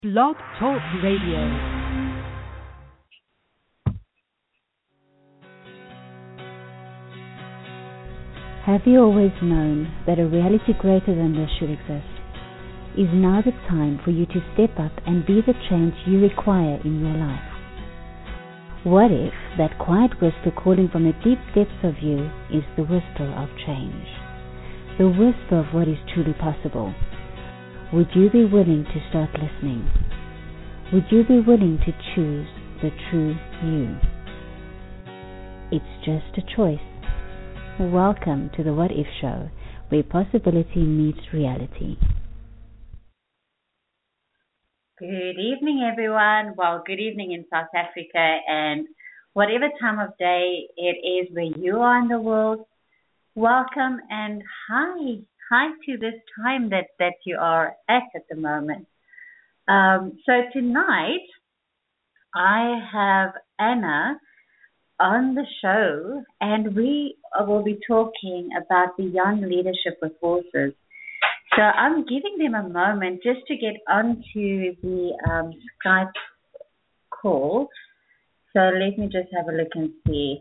Blog Talk Radio. Have you always known that a reality greater than this should exist? Is now the time for you to step up and be the change you require in your life? What if that quiet whisper calling from the deep depths of you is the whisper of change? The whisper of what is truly possible. Would you be willing to start listening? Would you be willing to choose the true you? It's just a choice. Welcome to the What If Show, where possibility meets reality. Good evening, everyone. Well, good evening in South Africa, and whatever time of day it is where you are in the world, welcome and hi to this time that you are at the moment. So tonight, I have Anna on the show, and we will be talking about beyond leadership with horses. So I'm giving them a moment just to get onto the Skype call. So let me just have a look and see,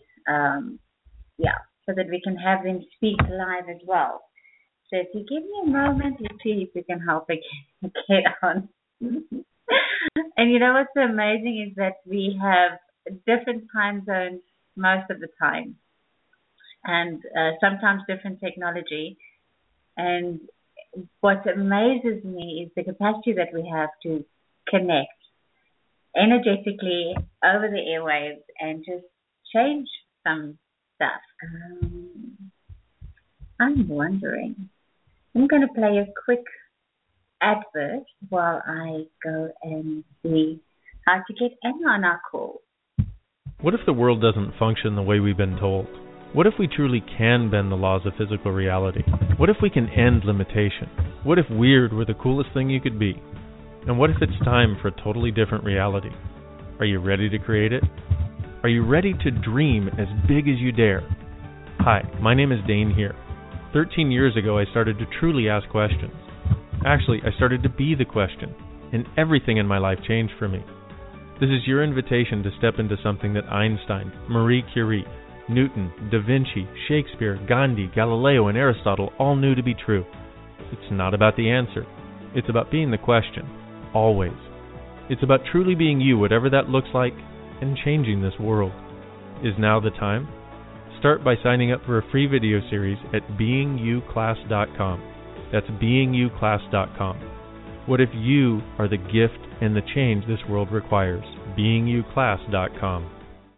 so that we can have them speak live as well. So if you give me a moment, let's see if we can help it get on. And you know what's so amazing is that we have different time zones most of the time, and sometimes different technology. And what amazes me is the capacity that we have to connect energetically over the airwaves and just change some stuff. I'm wondering, I'm going to play a quick advert while I go and see how to get Anna on our call. What if the world doesn't function the way we've been told? What if we truly can bend the laws of physical reality? What if we can end limitation? What if weird were the coolest thing you could be? And what if it's time for a totally different reality? Are you ready to create it? Are you ready to dream as big as you dare? Hi, my name is Dane here. 13 years ago, I started to truly ask questions. Actually, I started to be the question, and everything in my life changed for me. This is your invitation to step into something that Einstein, Marie Curie, Newton, Da Vinci, Shakespeare, Gandhi, Galileo, and Aristotle all knew to be true. It's not about the answer. It's about being the question, always. It's about truly being you, whatever that looks like, and changing this world. Is now the time? Start by signing up for a free video series at beingyouclass.com. That's beingyouclass.com. What if you are the gift and the change this world requires? beingyouclass.com.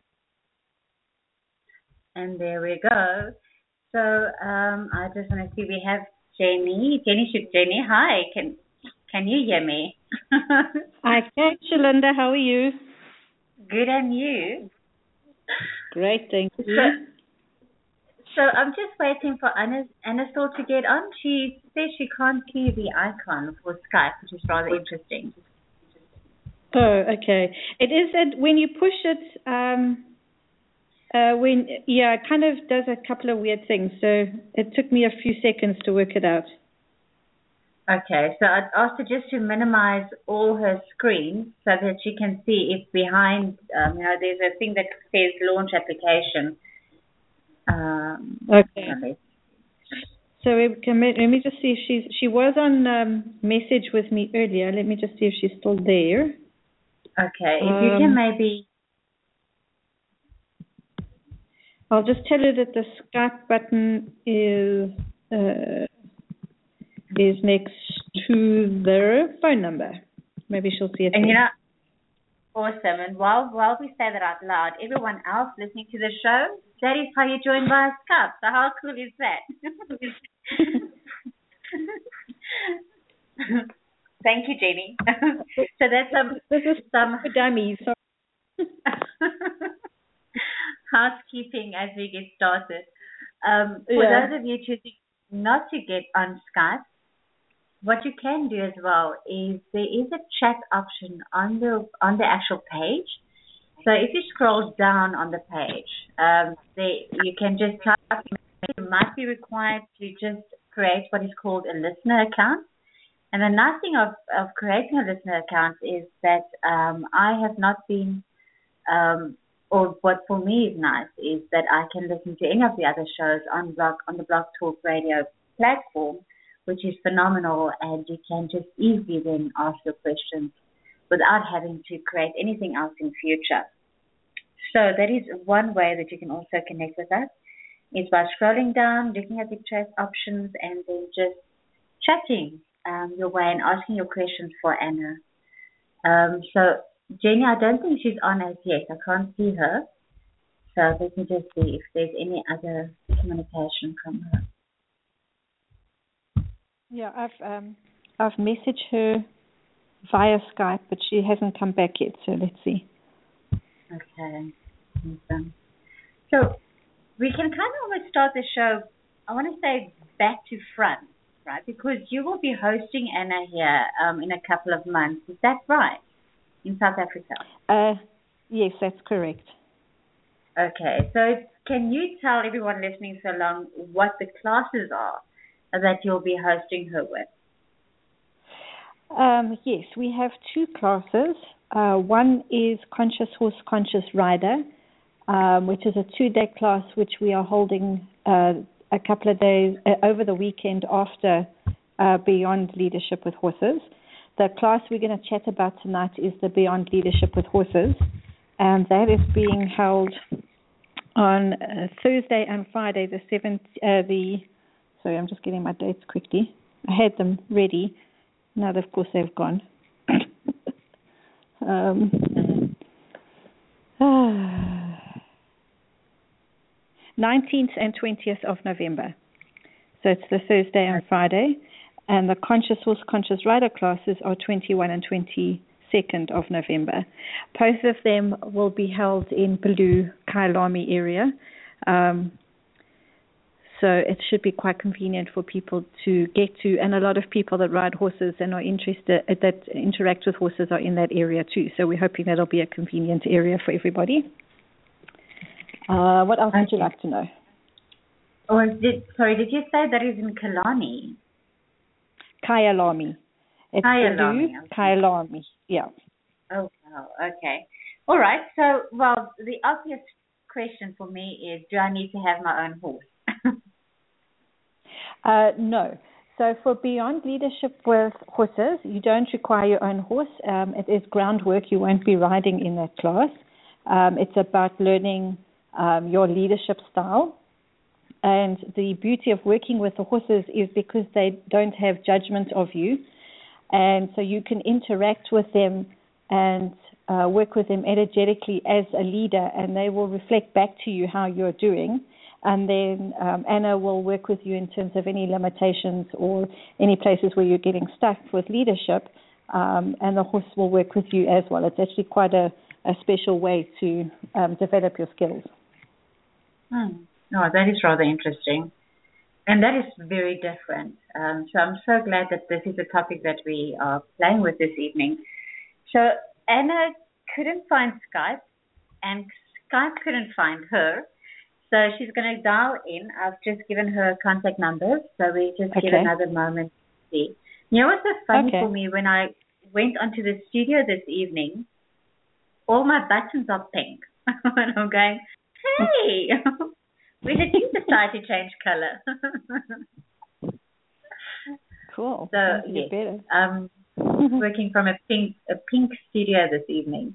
And there we go. So I just want to see, we have Jenny. Jenny, hi. Can you hear me? I can, Shalinda. How are you? Good, and you? Great, thank you. So I'm just waiting for Anna still to get on. She says she can't see the icon for Skype, which is rather interesting. Oh, okay. It is that when you push it, it kind of does a couple of weird things. So it took me a few seconds to work it out. Okay, so I'd asked her just to minimize all her screens so that she can see if behind, there's a thing that says launch application. Okay. So let me just see if she was on message with me earlier. Let me just see if she's still there. Okay, if you can maybe... I'll just tell her that the Skype button is next to their phone number. Maybe she'll see it. And awesome. And while we say that out loud, everyone else listening to the show, that is how you join via Skype. So how cool is that? Thank you, Jenny. So that's this is some dummies. Housekeeping as we get started. For those of you choosing not to get on Skype, what you can do as well is there is a chat option on the actual page. So if you scroll down on the page, you can just type. You might be required to just create what is called a listener account. And the nice thing of creating a listener account is that I have not been, or what for me is nice, is that I can listen to any of the other shows on the Blog Talk Radio platform, which is phenomenal, and you can just easily then ask your questions without having to create anything else in future. So that is one way that you can also connect with us, is by scrolling down, looking at the chat options, and then just chatting your way and asking your questions for Anna. So Jenny, I don't think she's on as yet. I can't see her. So let me just see if there's any other communication from her. Yeah, I've messaged her via Skype, but she hasn't come back yet. So let's see. Okay. Awesome. So we can kind of almost start the show, I want to say back to front, right? Because you will be hosting Anna here in a couple of months. Is that right? In South Africa? Yes, that's correct. Okay. So can you tell everyone listening so long what the classes are that you'll be hosting her with? Yes, we have two classes. One is Conscious Horse, Conscious Rider, which is a 2-day class which we are holding a couple of days over the weekend after Beyond Leadership with Horses. The class we're going to chat about tonight is the Beyond Leadership with Horses, and that is being held on Thursday and Friday, the 7th. Sorry, I'm just getting my dates quickly. I had them ready. Now, of course, they've gone. 19th and 20th of November. So it's the Thursday and Friday. And the Conscious Horse, Conscious Rider classes are 21 and 22nd of November. Both of them will be held in Belleau, Kyalami area. So it should be quite convenient for people to get to. And a lot of people that ride horses and are interested, that interact with horses, are in that area too. So we're hoping that'll be a convenient area for everybody. What else would you like to know? Did you say that is in Kalani? Kyalami. It's Kyalami. Kyalami, yeah. Oh, wow. Okay. All right. So, well, the obvious question for me is, do I need to have my own horse? No. So for Beyond Leadership with Horses, you don't require your own horse. It is groundwork. You won't be riding in that class. It's about learning your leadership style. And the beauty of working with the horses is because they don't have judgment of you. And so you can interact with them and work with them energetically as a leader, and they will reflect back to you how you're doing. And then Anna will work with you in terms of any limitations or any places where you're getting stuck with leadership, and the horse will work with you as well. It's actually quite a special way to develop your skills. No, that is rather interesting. And that is very different. So I'm so glad that this is a topic that we are playing with this evening. So Anna couldn't find Skype, and Skype couldn't find her. So she's going to dial in. I've just given her contact numbers, so we just give another moment to see. You know what's so funny for me? When I went onto the studio this evening, all my buttons are pink. And I'm going, hey, when did you decide to change color? Cool. So, yes, I'm working from a pink studio this evening.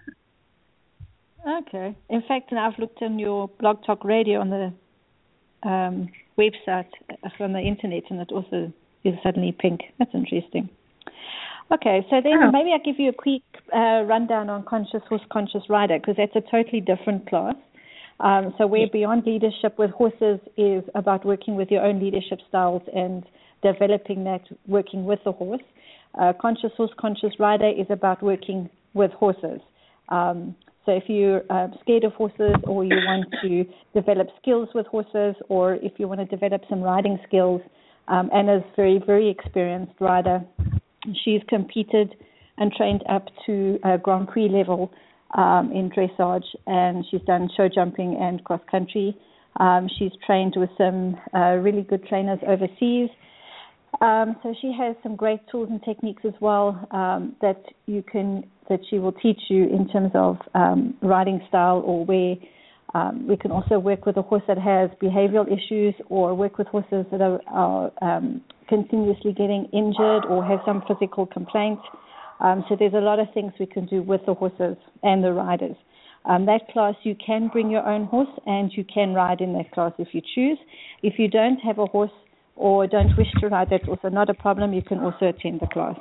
Okay. In fact, I've looked on your Blog Talk Radio on the website, on the internet, and it also is suddenly pink. That's interesting. Okay, so then maybe I'll give you a quick rundown on Conscious Horse, Conscious Rider, because that's a totally different class. So where Beyond Leadership with Horses is about working with your own leadership styles and developing that working with the horse. Conscious Horse, Conscious Rider is about working with horses. So if you're scared of horses, or you want to develop skills with horses, or if you want to develop some riding skills, Anna's very, very experienced rider. She's competed and trained up to Grand Prix level in dressage, and she's done show jumping and cross country. She's trained with some really good trainers overseas, So she has some great tools and techniques as well that she will teach you in terms of riding style, or where we can also work with a horse that has behavioral issues, or work with horses that are continuously getting injured or have some physical complaints. So there's a lot of things we can do with the horses and the riders. That class, you can bring your own horse and you can ride in that class if you choose. If you don't have a horse or don't wish to ride, that's also not a problem. You can also attend the class.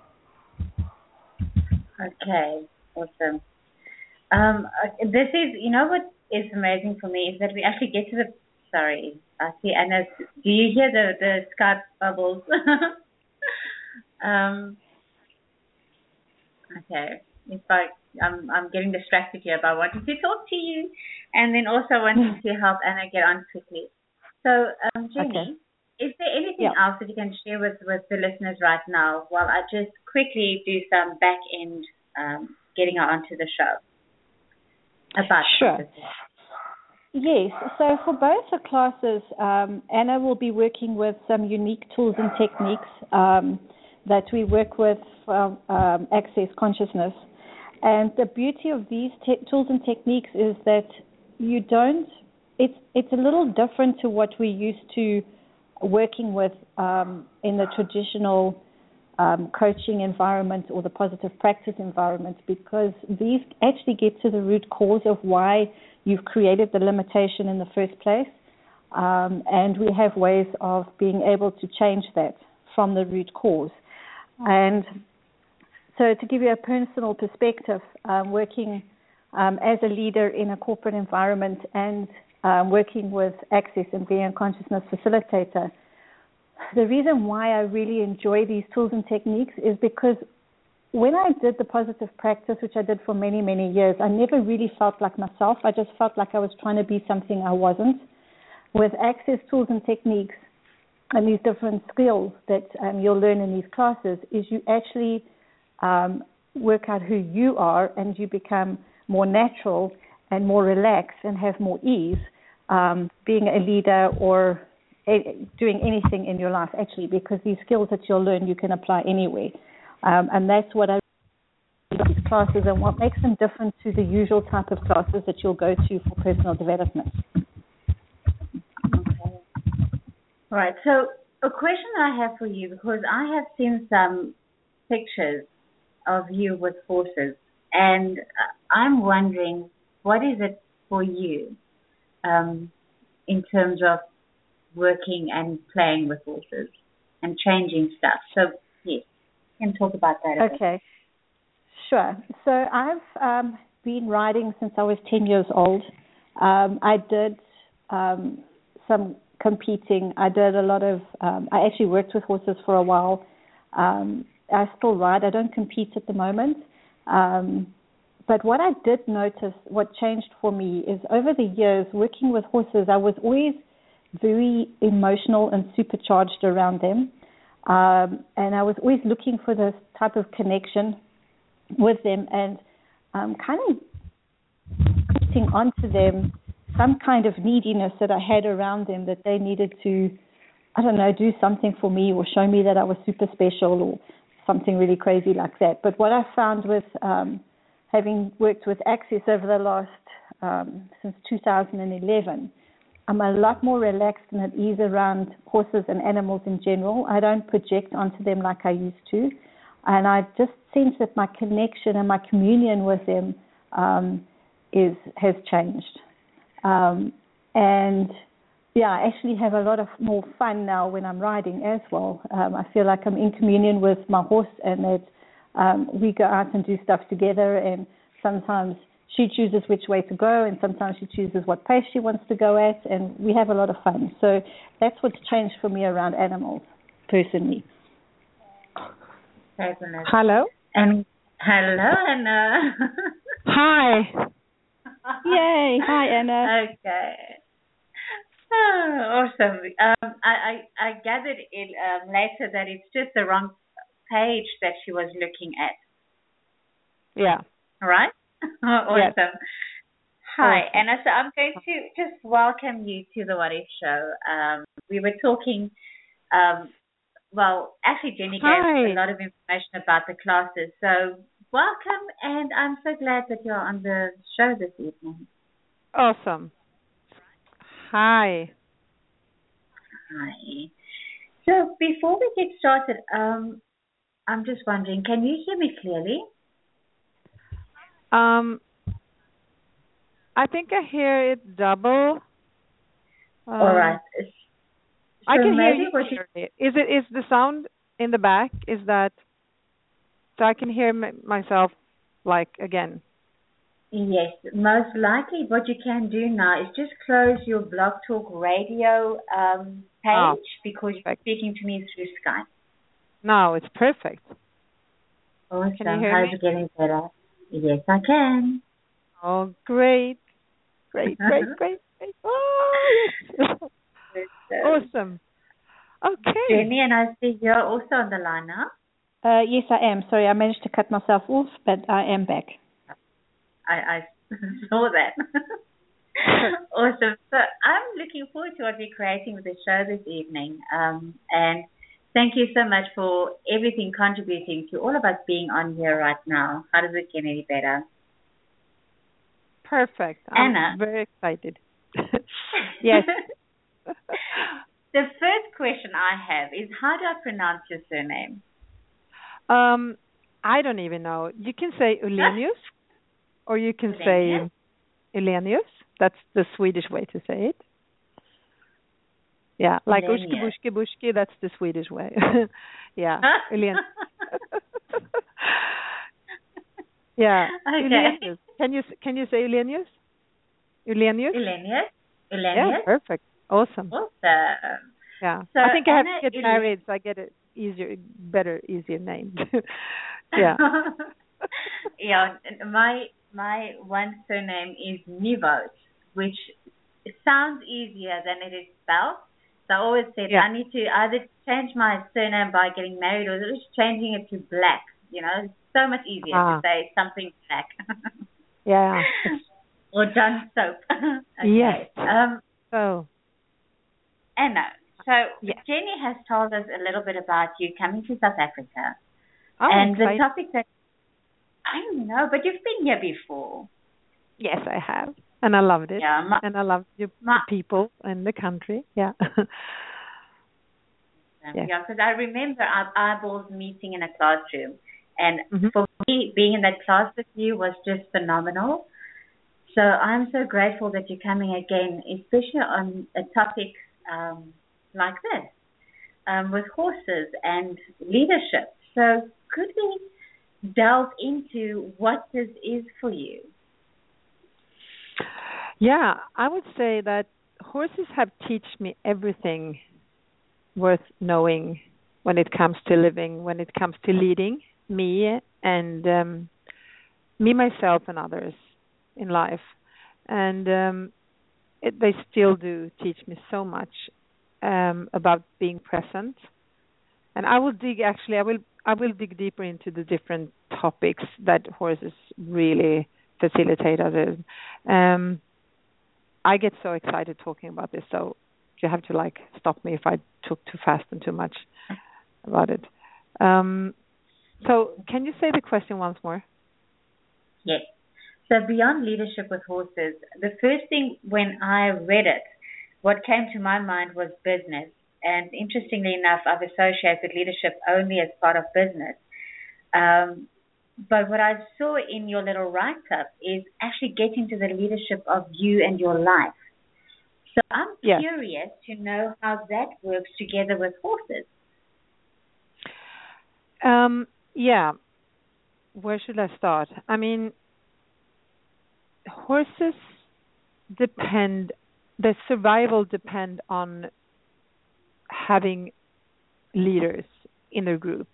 Okay, awesome. This is, what is amazing for me is that we actually get to sorry, I see Anna, do you hear the Skype bubbles? Okay, I'm getting distracted here by wanting to talk to you, and then also wanting to help Anna get on quickly. So, Jenny, is there anything else that you can share with the listeners right now while I just quickly do some back end getting her onto the show? Sure. Yes, so for both the classes, Anna will be working with some unique tools and techniques that we work with from Access Consciousness. And the beauty of these tools and techniques is that it's a little different to what we're used to working with in the traditional coaching environment or the positive practice environment, because these actually get to the root cause of why you've created the limitation in the first place. And we have ways of being able to change that from the root cause. And so to give you a personal perspective, working as a leader in a corporate environment and working with Access and being a consciousness facilitator, the reason why I really enjoy these tools and techniques is because when I did the positive practice, which I did for many, many years, I never really felt like myself. I just felt like I was trying to be something I wasn't. With Access tools and techniques and these different skills that you'll learn in these classes, is you actually work out who you are, and you become more natural and more relaxed and have more ease being a leader or doing anything in your life, actually, because these skills that you'll learn you can apply anywhere. And that's what I like these classes, and what makes them different to the usual type of classes that you'll go to for personal development. Okay. All right. So a question I have for you, because I have seen some pictures of you with horses, and I'm wondering, what is it for you in terms of working and playing with horses and changing stuff? So, yes, you can talk about that a bit. Okay, sure. So I've been riding since I was 10 years old. I did some competing. I did a lot of, I actually worked with horses for a while. I still ride. I don't compete at the moment. But what I did notice, what changed for me, is over the years working with horses, I was always very emotional and supercharged around them. And I was always looking for this type of connection with them, and kind of putting onto them some kind of neediness that I had around them, that they needed to, I don't know, do something for me or show me that I was super special or something really crazy like that. But what I found with having worked with Access over the last, since 2011, I'm a lot more relaxed and at ease around horses and animals in general. I don't project onto them like I used to. And I just sense that my connection and my communion with them has changed. And yeah, I actually have a lot of more fun now when I'm riding as well. I feel like I'm in communion with my horse, and that we go out and do stuff together, and sometimes she chooses which way to go, and sometimes she chooses what pace she wants to go at, and we have a lot of fun. So that's what's changed for me around animals, personally. Hello? And hello, Anna. Hi. Yay. Hi, Anna. Okay. Oh, awesome. I gathered it later that it's just the wrong page that she was looking at. Yeah. All right? Awesome. Yes. Hi, Awesome. Anna. So I'm going to just welcome you to the What If Show. We were talking well, actually, Jenny Hi. gave a lot of information about the classes. So welcome, and I'm so glad that you're on the show this evening. Awesome. Hi. Hi. So before we get started, I'm just wondering, can you hear me clearly? I think I hear it double. All right. So I can hear maybe you what you clearly. Is the sound in the back? Is that so? I can hear myself like again. Yes, most likely what you can do now is just close your Blog Talk Radio page because you're perfect. speaking to me through Skype. No, it's perfect. Awesome. Can you hear How's me? it getting better? Yes, I can. Oh, great. Great. Oh, yes. Awesome. Okay. Jenny, and I see you're also on the line now. Yes, I am. Sorry, I managed to cut myself off, but I am back. I saw that. Awesome. So I'm looking forward to what we're creating with the show this evening. And thank you so much for everything contributing to all of us being on here right now. How does it get any better? Perfect. Anna. I'm very excited. Yes. The first question I have is, how do I pronounce your surname? I don't even know. You can say Ulenius, or you can say Ulenius. That's the Swedish way to say it. Yeah, like Ushke Bushke Bushke, that's the Swedish way. Yeah, Ulenius. Yeah, Okay. Ulenius. Can you say Ulenius? Ulenius? Ulenius. Yeah, perfect. Awesome. Awesome. Yeah. So I think I have Anna, to get married so I get an easier name. Yeah. Yeah, my one surname is Nivos, which sounds easier than it is spelled. So I always said I need to either change my surname by getting married or just changing it to Black. You know, it's so much easier to say something Black. Yeah. Or John Soap. Okay. Yes. Anna, so Jenny has told us a little bit about you coming to South Africa. Oh, and exciting. the topic that, I know, but you've been here before. Yes, I have. And I loved it. Yeah, and I loved the people and the country. Yeah. Yeah, because I remember our eyeballs meeting in a classroom. And for me, being in that class with you was just phenomenal. So I'm so grateful that you're coming again, especially on a topic like this, with horses and leadership. So could we delve into what this is for you? Yeah, I would say that horses have taught me everything worth knowing when it comes to living, when it comes to leading me and me, myself, and others in life. And they still do teach me so much about being present. And I will dig deeper into the different topics that horses really facilitate us. I get so excited talking about this, so you have to stop me if I talk too fast and too much about it. So can you say the question once more? Yes. So beyond leadership with horses, the first thing when I read it, what came to my mind was business. And interestingly enough, I've associated leadership only as part of business. But what I saw in your little write-up is actually getting to the leadership of you and your life. So I'm curious to know how that works together with horses. Yeah. Where should I start? I mean, horses their survival depend on having leaders in their group.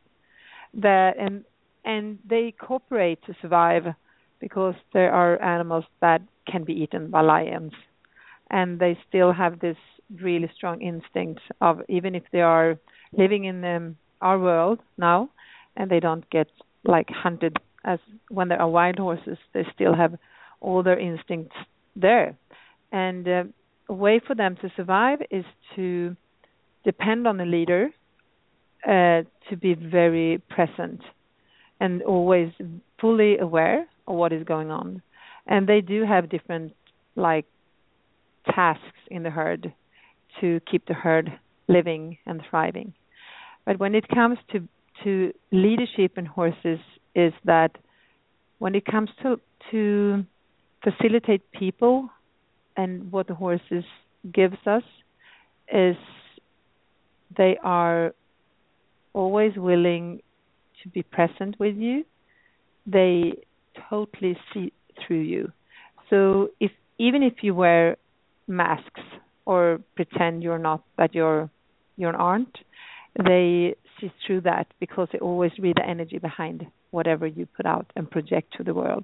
And they cooperate to survive because there are animals that can be eaten by lions. And they still have this really strong instinct of, even if they are living in our world now and they don't get hunted as when there are wild horses, they still have all their instincts there. And a way for them to survive is to depend on a leader to be very present and always fully aware of what is going on. And they do have different like tasks in the herd to keep the herd living and thriving. But when it comes to leadership in horses, is that when it comes to facilitate people, and what the horses gives us is they are always willing to be present with you. They totally see through you. So even if you wear masks or pretend you're not, that you aren't, they see through that because they always read the energy behind whatever you put out and project to the world.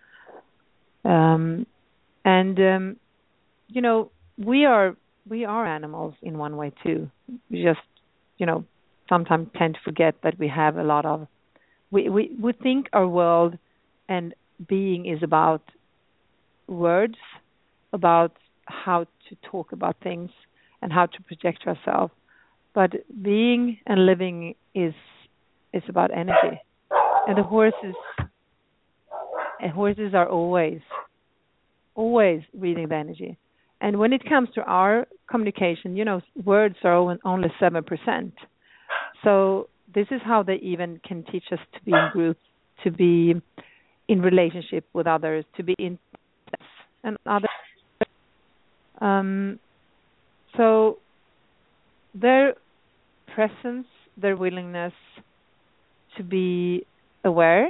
You know, we are animals in one way too. We just, you know, sometimes tend to forget that we have a lot of. We think our world and being is about words, about how to talk about things and how to project ourselves. But being and living is about energy. And the horses are always reading the energy. And when it comes to our communication, you know, words are only 7%. So this is how they even can teach us to be in groups, to be in relationship with others, to be in and others. So their presence, their willingness to be aware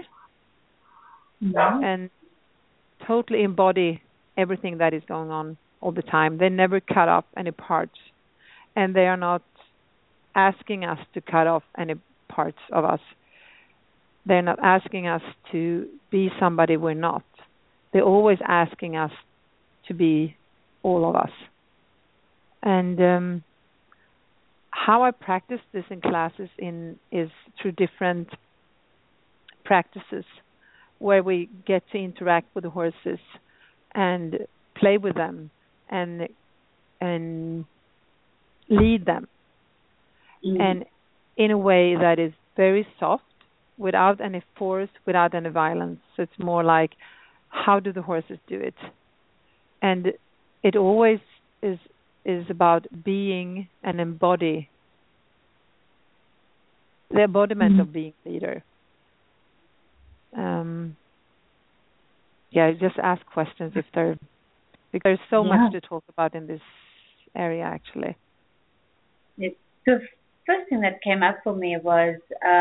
and totally embody everything that is going on all the time. They never cut off any parts, and they are not asking us to cut off any parts of us. They're not asking us to be somebody we're not. They're always asking us to be all of us. And how I practice this in classes is through different practices where we get to interact with the horses and play with them and lead them, and in a way that is very soft, without any force, without any violence. So it's more like, how do the horses do it? And it always is about being and embody the embodiment of being leader. Just ask questions if because there's so much to talk about in this area, actually. The first thing that came up for me was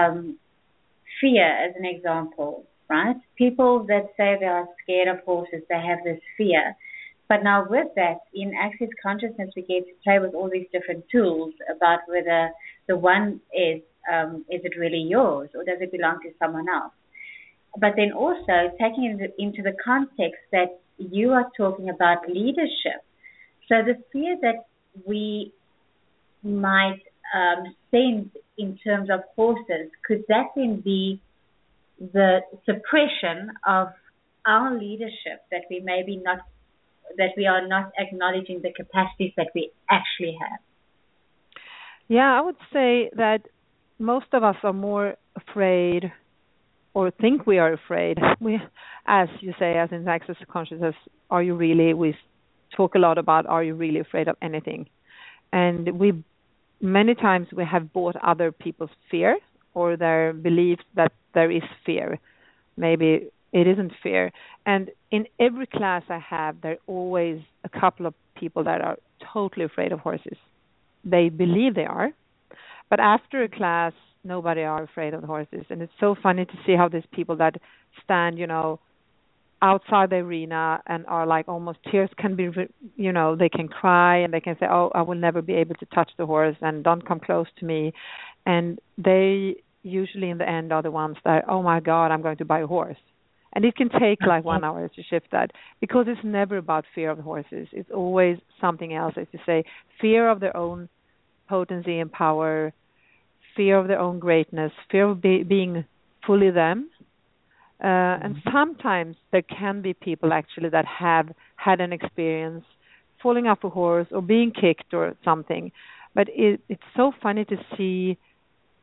fear as an example, right? People that say they are scared of horses, they have this fear. But now with that, in Access Consciousness, we get to play with all these different tools about whether the one is it really yours or does it belong to someone else? But then also taking it into the context that you are talking about leadership. So the fear that we might sense in terms of horses, could that then be the suppression of our leadership, that we maybe not, that we are not acknowledging the capacities that we actually have? Yeah, I would say that most of us are more afraid, or think we are afraid. We, as you say, as in Access Consciousness, are you really? We talk a lot about, are you really afraid of anything? And many times we have bought other people's fear or their beliefs that there is fear. Maybe it isn't fear. And in every class I have, there are always a couple of people that are totally afraid of horses. They believe they are. But after a class, nobody are afraid of the horses. And it's so funny to see how these people that stand, you know, outside the arena and are like almost tears can be, you know, they can cry and they can say, oh, I will never be able to touch the horse and don't come close to me. And they usually in the end are the ones that, oh my God, I'm going to buy a horse. And it can take like 1 hour to shift that, because it's never about fear of the horses. It's always something else, as you say, fear of their own potency and power, fear of their own greatness, fear of being fully them. And sometimes there can be people actually that have had an experience falling off a horse or being kicked or something. But it's so funny to see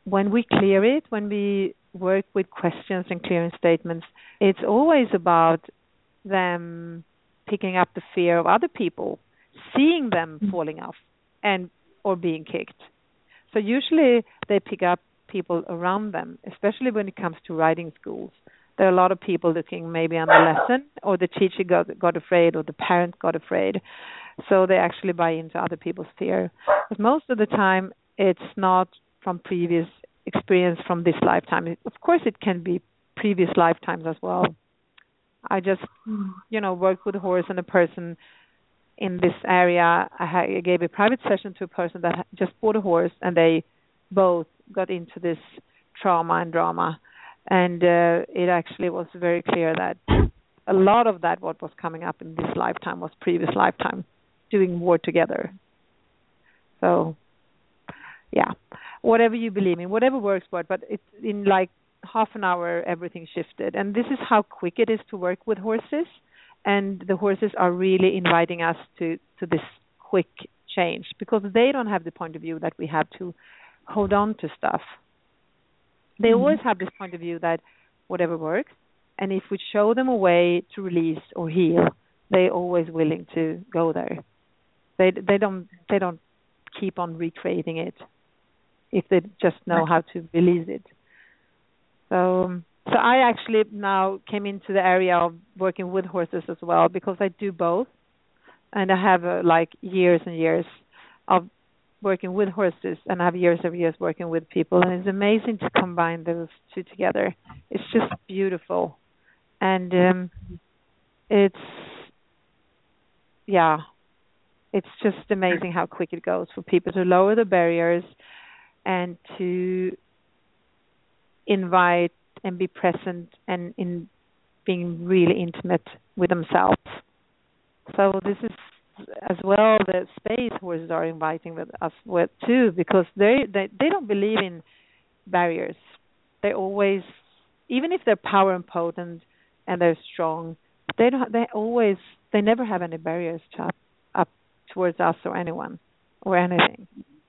when we clear it, when we work with questions and clearing statements, it's always about them picking up the fear of other people, seeing them falling off and or being kicked. So usually they pick up people around them, especially when it comes to writing schools. There are a lot of people looking maybe on the lesson, or the teacher got afraid, or the parent got afraid. So they actually buy into other people's fear. But most of the time, it's not from previous experience from this lifetime. Of course, it can be previous lifetimes as well. I just, worked with a horse and a person in this area. I gave a private session to a person that just bought a horse, and they both got into this trauma and drama. And it actually was very clear that a lot of that, what was coming up in this lifetime, was previous lifetime, doing war together. So, yeah, whatever you believe in, whatever works, but it's in like half an hour, everything shifted. And this is how quick it is to work with horses. And the horses are really inviting us to this quick change, because they don't have the point of view that we have to hold on to stuff. They always have this point of view that whatever works, and if we show them a way to release or heal, they're always willing to go there. They don't keep on recreating it if they just know how to release it. So I actually now came into the area of working with horses as well, because I do both, and I have years and years of working with horses, and I have years of years working with people, and it's amazing to combine those two together. It's just beautiful, and it's just amazing how quick it goes for people to lower the barriers and to invite and be present and in being really intimate with themselves. So this is as well the space horses are inviting with us with too, because they don't believe in barriers. They always, even if they're power and potent and they're strong, they never have any barriers up towards us or anyone or anything.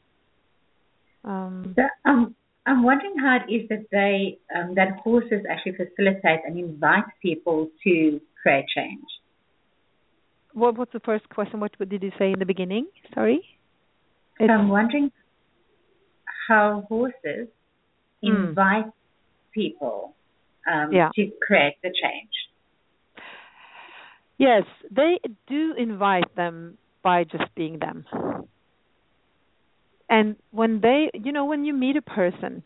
I'm wondering how it is that that horses actually facilitate and invite people to create change. What was the first question? What did you say in the beginning? Sorry? So I'm wondering how horses invite people to create the change. Yes, they do invite them by just being them. And when when you meet a person,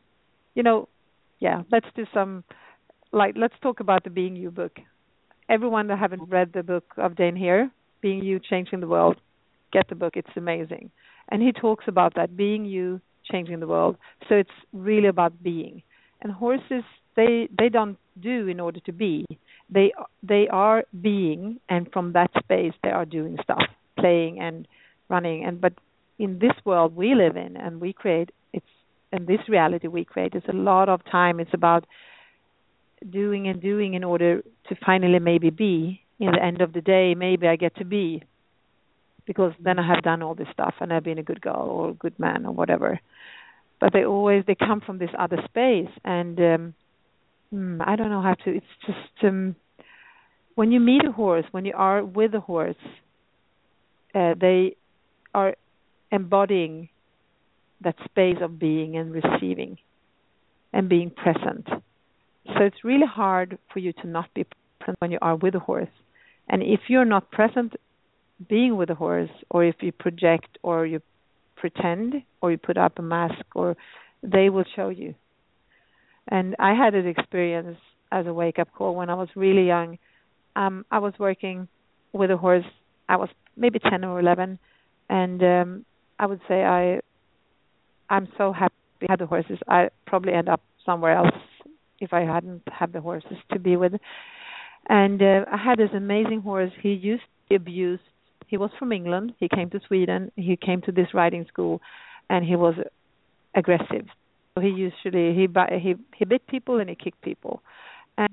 let's do some, let's talk about the Being You book. Everyone that haven't read the book of Dain Heer, Being You, Changing the World, get the book. It's amazing. And he talks about that, being you, changing the world. So it's really about being. And horses, they don't do in order to be. They are being, and from that space they are doing stuff, playing and running. But in this world we live in and we create, and this reality we create, is a lot of time. It's about doing and doing in order to finally maybe be. In the end of the day, maybe I get to be, because then I have done all this stuff and I've been a good girl or a good man or whatever. But they come from this other space, and I don't know how to. It's just when you meet a horse, when you are with a horse, they are embodying that space of being and receiving and being present. So it's really hard for you to not be present when you are with a horse. And if you're not present being with a horse, or if you project or you pretend or you put up a mask, or they will show you. And I had an experience as a wake-up call when I was really young. I was working with a horse. I was maybe 10 or 11, and I would say I'm so happy I had the horses. I probably end up somewhere else if I hadn't had the horses to be with. And I had this amazing horse. He used to be abused. He was from England. He came to Sweden. He came to this riding school, and he was aggressive. So he usually he bit people and he kicked people, and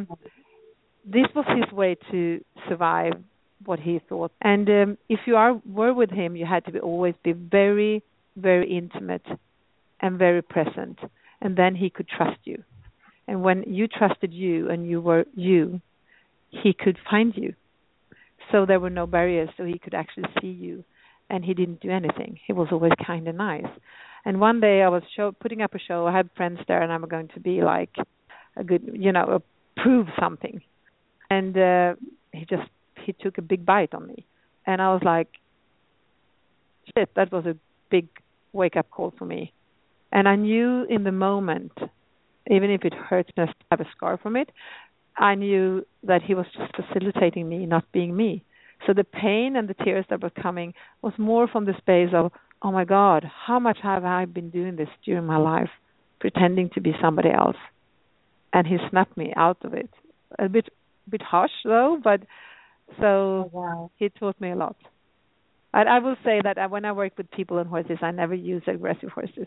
this was his way to survive what he thought. And if you were with him, you had to always be very, very intimate and very present. and then he could trust you. And when you trusted you and you were you, he could find you. So there were no barriers, so he could actually see you, and he didn't do anything. He was always kind and nice. And one day I was putting up a show. I had friends there, and I'm going to be like a good, prove something. And he took a big bite on me, and I was like, shit, that was a big wake-up call for me. And I knew in the moment, even if it hurts me to have a scar from it, I knew that he was just facilitating me, not being me. So the pain and the tears that were coming was more from the space of, oh my God, how much have I been doing this during my life, pretending to be somebody else? And he snapped me out of it. A bit harsh though, but so he taught me a lot. I will say that when I work with people and horses, I never use aggressive horses.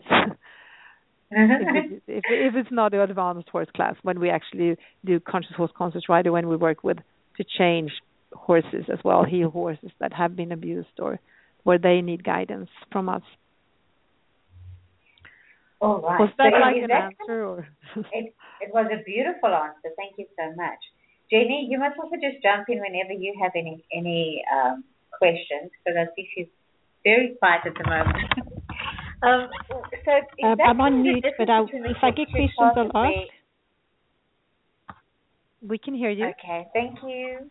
if it's not an advanced horse class, when we actually do conscious horse, conscious rider, when we work with to change horses as well, heel horses that have been abused or where they need guidance from us. All right. Was that like an answer? Or? It was a beautiful answer. Thank you so much. Jenny, you must also just jump in whenever you have any questions, because I see she's very quiet at the moment. I'm on mute, but if I get questions, I'll ask. We can hear you. Okay, thank you.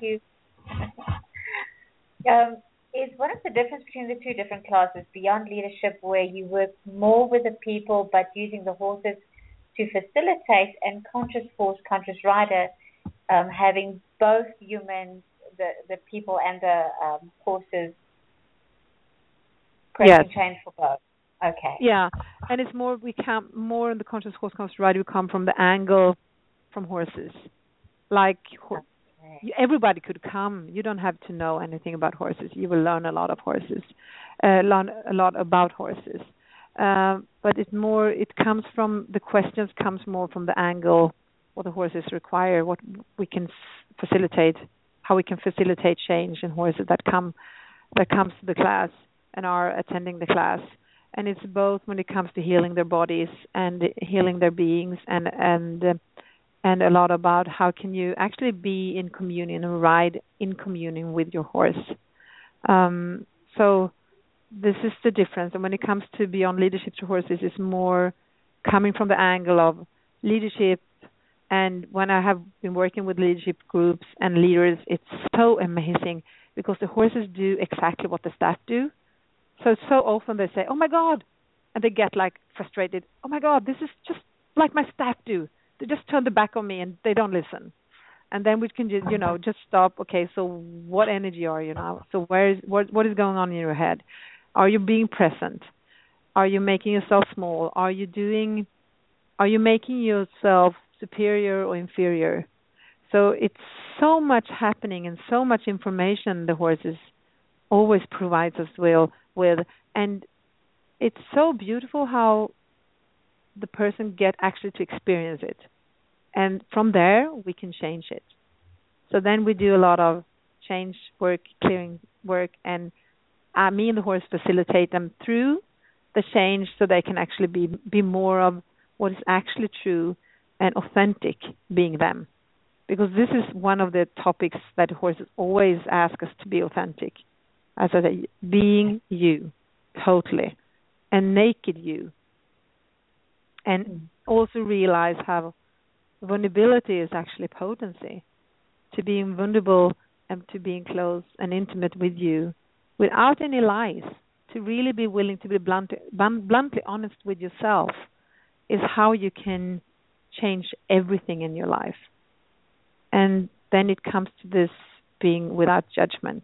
Is one of the difference between the two different classes beyond leadership, where you work more with the people but using the horses to facilitate, and conscious horse, conscious rider, having both humans, the people and the horses, creating change for both? Okay. Yeah, and it's more, we come more in the conscious horse, conscious rider, we come from the angle from horses. Like, everybody could come. You don't have to know anything about horses. You will learn a lot of horses, learn a lot about horses. But it comes from, the questions comes more from the angle, what the horses require, what we can facilitate, how we can facilitate change in horses that comes to the class and are attending the class. And it's both when it comes to healing their bodies and healing their beings, and a lot about how can you actually be in communion and ride in communion with your horse. So this is the difference. And when it comes to beyond leadership to horses, it's more coming from the angle of leadership. And when I have been working with leadership groups and leaders, it's so amazing because the horses do exactly what the staff do. So often they say, oh my God, and they get like frustrated. Oh my God, this is just like my staff do. They just turn the back on me and they don't listen. And then we can just, just stop. Okay, so what energy are you now? So what is going on in your head? Are you being present? Are you making yourself small? Are you making yourself superior or inferior? So it's so much happening and so much information the horses always provides us with, and it's so beautiful how the person get actually to experience it, and from there we can change it. So then we do a lot of change work, clearing work, and me and the horse facilitate them through the change so they can actually be more of what is actually true and authentic, being them. Because this is one of the topics that horses always ask us to be authentic. As I say, being you, totally, and naked you. And also realize how vulnerability is actually potency. To being vulnerable and to being close and intimate with you without any lies. To really be willing to be bluntly honest with yourself is how you can change everything in your life. And then it comes to this being without judgment.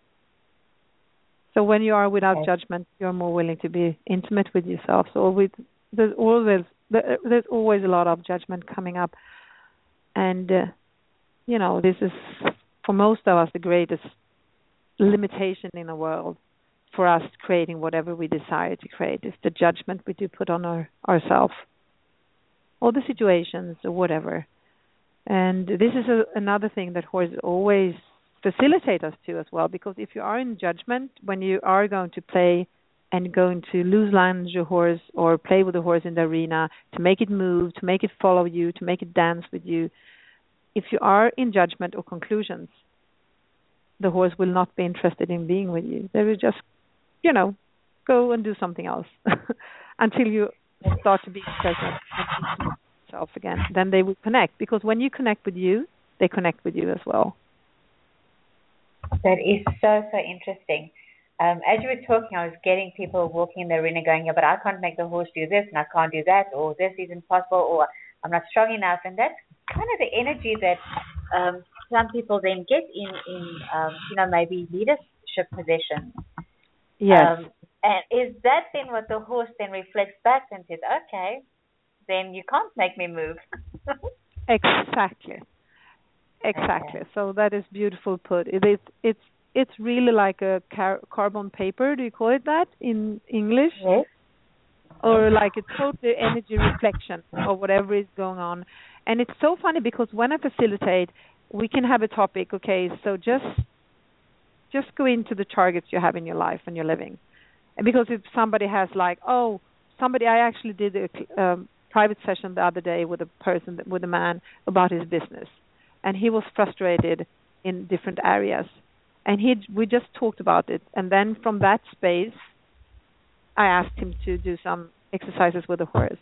So when you are without judgment, you're more willing to be intimate with yourself. So there's always a lot of judgment coming up. And, this is, for most of us, the greatest limitation in the world for us creating whatever we desire to create. Is the judgment we do put on ourselves, or the situations, or whatever. And this is another thing that horses always facilitate us to as well, because if you are in judgment, when you are going to play and going to loose lunge your horse or play with the horse in the arena, to make it move, to make it follow you, to make it dance with you, if you are in judgment or conclusions, the horse will not be interested in being with you. They will just, go and do something else until you start to be present and yourself again. Then they will connect, because when you connect with you, they connect with you as well. That is so, so interesting. As you were talking, I was getting people walking in the arena going, yeah, but I can't make the horse do this and I can't do that, or this isn't possible, or I'm not strong enough. And that's kind of the energy that some people then get in maybe leadership positions. Yes. And is that then what the horse then reflects back and says, okay, then you can't make me move? Exactly. Okay. So that is beautiful put. It's really like a carbon paper. Do you call it that in English? Yes. Or like a total energy reflection of whatever is going on. And it's so funny because when I facilitate, we can have a topic. Okay, so just go into the targets you have in your life and your living. Because if somebody has I actually did a private session the other day with a man about his business, and he was frustrated in different areas, and we just talked about it, and then from that space, I asked him to do some exercises with the horse,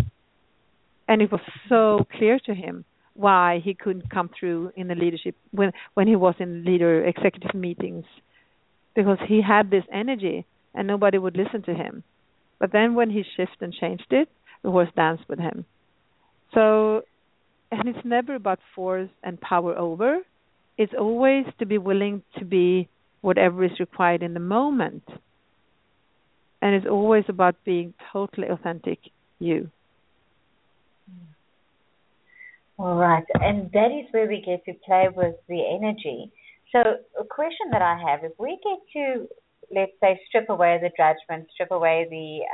and it was so clear to him why he couldn't come through in the leadership when he was in executive meetings, because he had this energy and nobody would listen to him. But then when he shifted and changed it, the horse danced with him. So, and it's never about force and power over. It's always to be willing to be whatever is required in the moment. And it's always about being totally authentic you. All right. And that is where we get to play with the energy. So a question that I have, if we get to, let's say, strip away the judgment, strip away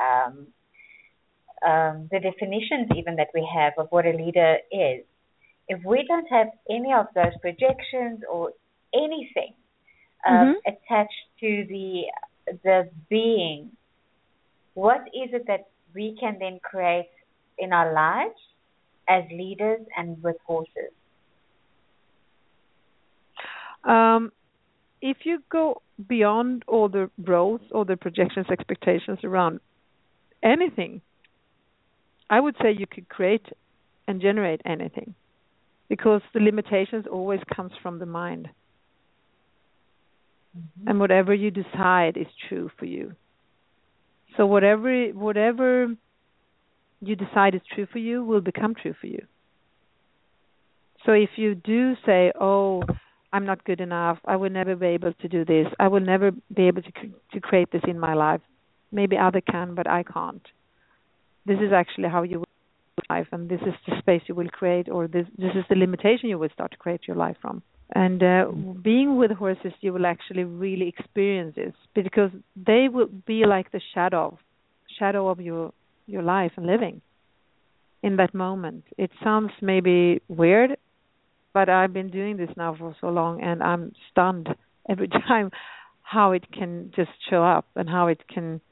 the definitions even that we have of what a leader is, if we don't have any of those projections or anything attached to the being, what is it that we can then create in our lives as leaders and with horses? If you go beyond all the roles or the projections, expectations around anything, I would say you could create and generate anything, because the limitations always comes from the mind. Mm-hmm. And whatever you decide is true for you. So whatever you decide is true for you will become true for you. So if you do say, oh, I'm not good enough, I will never be able to do this, I will never be able to create this in my life, maybe others can, but I can't. This is actually how you will live, and this is the space you will create, or this is the limitation you will start to create your life from. And being with horses, you will actually really experience this, because they will be like the shadow of your life and living in that moment. It sounds maybe weird, but I've been doing this now for so long, and I'm stunned every time how it can just show up and how it's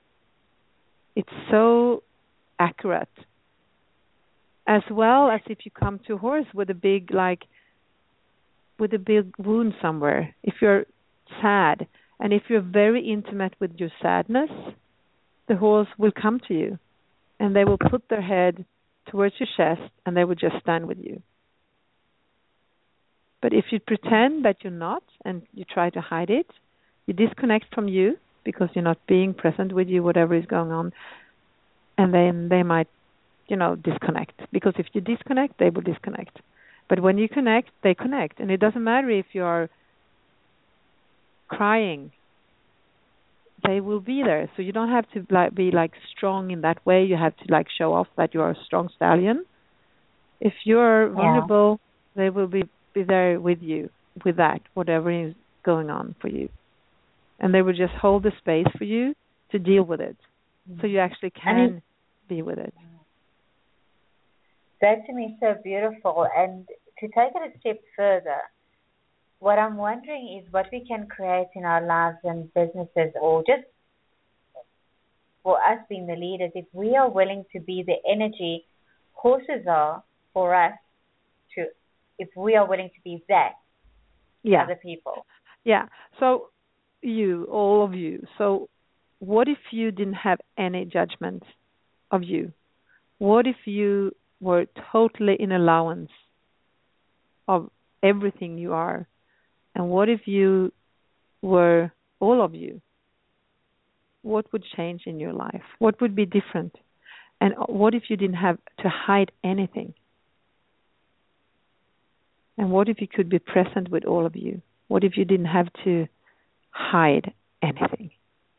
so accurate. As well as if you come to a horse with a big wound somewhere, if you're sad, and if you're very intimate with your sadness, the horse will come to you, and they will put their head towards your chest, and they will just stand with you. But if you pretend that you're not, and you try to hide it, you disconnect from you, because you're not being present with you, whatever is going on, and then they might, disconnect. Because if you disconnect, they will disconnect. But when you connect, they connect. And it doesn't matter if you're crying. They will be there. So you don't have to be strong in that way. You have to show off that you're a strong stallion. If you're vulnerable, they will be there with you, with that, whatever is going on for you. And they will just hold the space for you to deal with it. So you actually can be with it. That to me is so beautiful. And to take it a step further, what I'm wondering is what we can create in our lives and businesses, or just for us being the leaders, if we are willing to be the energy horses are for us, if we are willing to be that to other people. Yeah. So all of you. So what if you didn't have any judgment of you? What if you were totally in allowance of everything you are? And what if you were all of you? What would change in your life? What would be different? And what if you didn't have to hide anything? And what if you could be present with all of you? What if you didn't have to hide anything?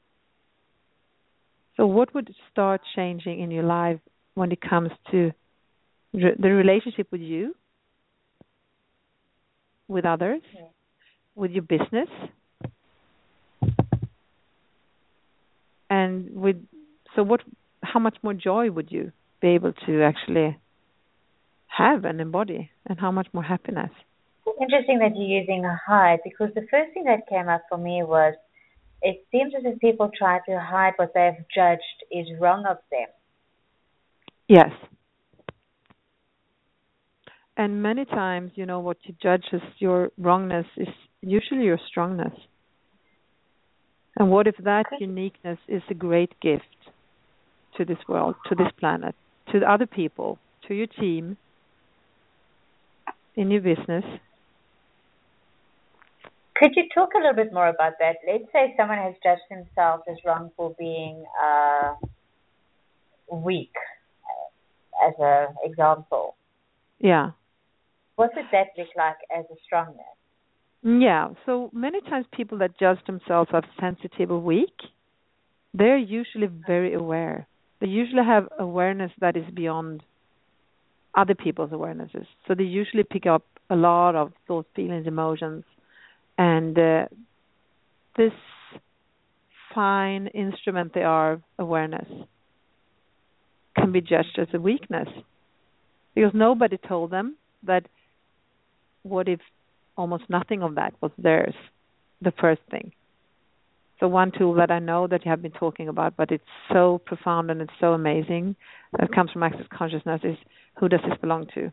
So what would start changing in your life when it comes to the relationship with you, with others, with your business, and how much more joy would you be able to actually have and embody, and how much more happiness? It's interesting that you're using a hide, because the first thing that came up for me was it seems as if people try to hide what they've judged is wrong of them. Yes. And many times, what you judge as your wrongness is usually your strongness. And what if that uniqueness is a great gift to this world, to this planet, to other people, to your team, in your business? Could you talk a little bit more about that? Let's say someone has judged themselves as wrong for being weak, as an example. Yeah. What would that look like as a strongness? Yeah. So many times people that judge themselves as sensitive or weak, they're usually very aware. They usually have awareness that is beyond other people's awarenesses. So they usually pick up a lot of thoughts, feelings, emotions. And this fine instrument they are, awareness, can be judged as a weakness. Because nobody told them that what if almost nothing of that was theirs, the first thing. So one tool that I know that you have been talking about, but it's so profound and it's so amazing, that comes from Access Consciousness, is who does this belong to?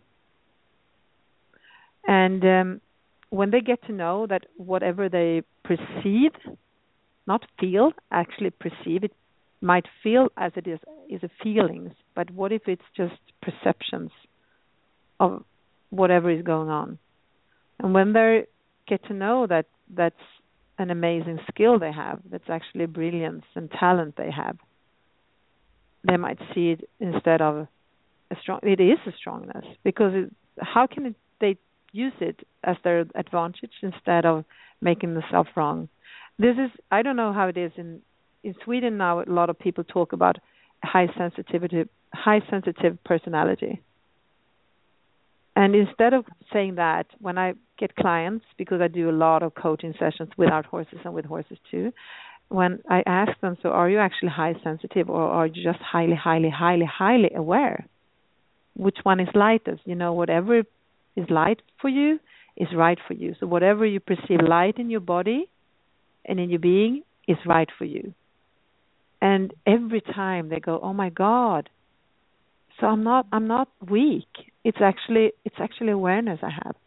And when they get to know that whatever they perceive, not feel, actually perceive, it might feel as it is a feelings, but what if it's just perceptions of whatever is going on? And when they get to know that that's an amazing skill they have, that's actually brilliance and talent they have, they might see it instead of it is a strongness, because how can they use it as their advantage instead of making themselves wrong? I don't know how it is in Sweden now. A lot of people talk about high sensitive personality. And instead of saying that, when I get clients, because I do a lot of coaching sessions without horses and with horses too, when I ask them, so are you actually high sensitive, or are you just highly, highly, highly, highly aware? Which one is lightest? Whatever is light for you is right for you. So whatever you perceive light in your body and in your being is right for you. And every time they go, oh my God, so I'm not weak. It's actually awareness I have.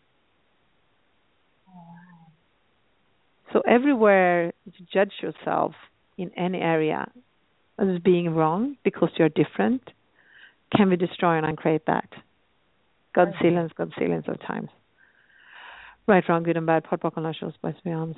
So everywhere you judge yourself in any area as being wrong because you're different, can we destroy and uncreate that? God silence of times. Right, wrong, good and bad, pot, bock, and shows by Svians.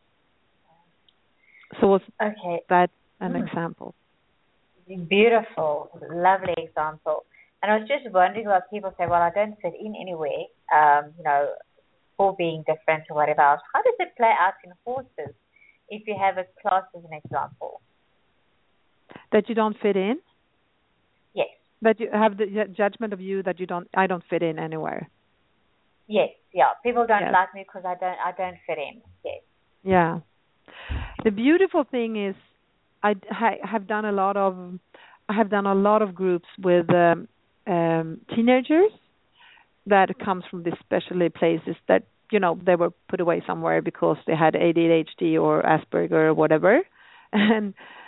So was that an example? Beautiful, lovely example. And I was just wondering, what people say, well, I don't fit in anywhere, for being different or whatever else. How does it play out in horses if you have a class as an example? That you don't fit in? Yes. That you have the judgment of you that I don't fit in anywhere. Yes, yeah. People don't like me because I don't fit in. Yes. Yeah. The beautiful thing is, I have done a lot of groups with teenagers that comes from these specialty places that they were put away somewhere because they had ADHD or Asperger or whatever, and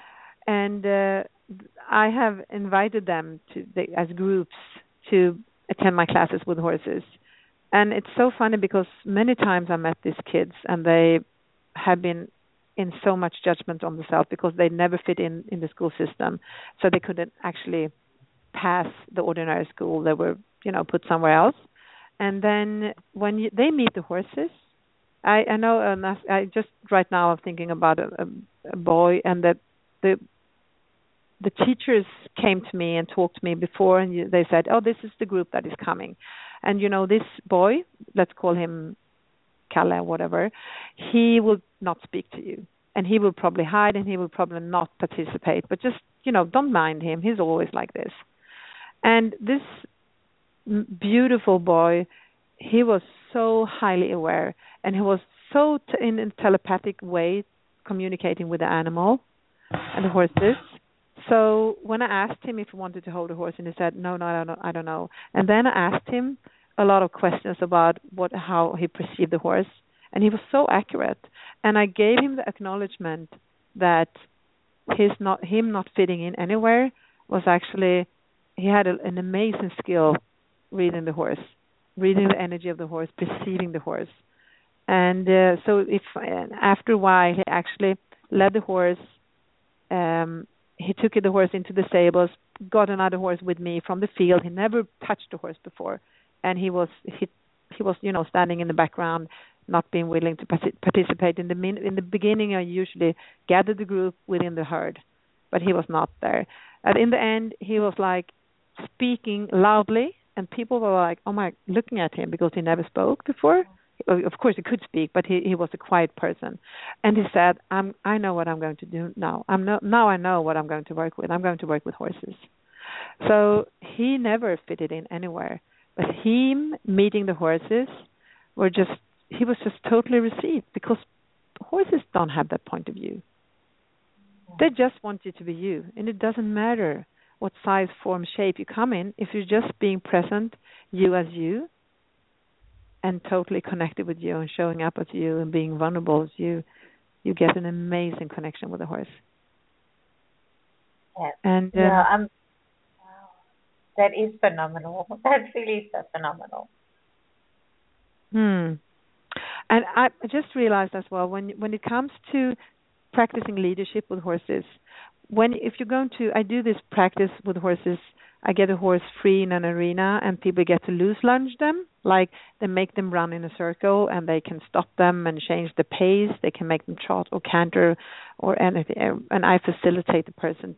And I have invited them as groups to attend my classes with horses. And it's so funny because many times I met these kids and they have been in so much judgment on themselves because they never fit in the school system. So they couldn't actually pass the ordinary school. They were, put somewhere else. And then when they meet the horses, I know, I just right now I'm thinking about a boy, and the teachers came to me and talked to me before, and they said, oh, this is the group that is coming. And, this boy, let's call him Kalle, whatever, he will not speak to you. And he will probably hide, and he will probably not participate. But just, don't mind him. He's always like this. And this beautiful boy, he was so highly aware, and he was so in a telepathic way communicating with the animal and the horses. So when I asked him if he wanted to hold a horse, and he said, no, I don't know. And then I asked him a lot of questions about how he perceived the horse, and he was so accurate. And I gave him the acknowledgement that him not fitting in anywhere was actually, he had an amazing skill reading the horse, reading the energy of the horse, perceiving the horse. And so after a while, he actually led the horse. He took the horse into the stables, got another horse with me from the field. He never touched the horse before, and he was standing in the background, not being willing to participate. In the beginning, I usually gathered the group within the herd, but he was not there. And in the end, he was like speaking loudly, and people were like, "Oh my!" looking at him because he never spoke before. Of course, he could speak, but he was a quiet person. And he said, I know what I'm going to do now. Now I know what I'm going to work with. I'm going to work with horses. So he never fitted in anywhere. But him meeting the horses he was just totally received, because horses don't have that point of view. They just want you to be you. And it doesn't matter what size, form, shape you come in. If you're just being present, you as you, and totally connected with you and showing up as you and being vulnerable as you get an amazing connection with the horse. Yeah. And wow. That is phenomenal. That's really so phenomenal. And I just realized as well, when it comes to practicing leadership with horses, if you're going to, I do this practice with horses. I get a horse free in an arena, and people get to loose lunge them. Like, they make them run in a circle, and they can stop them and change the pace. They can make them trot or canter or anything. And I facilitate the person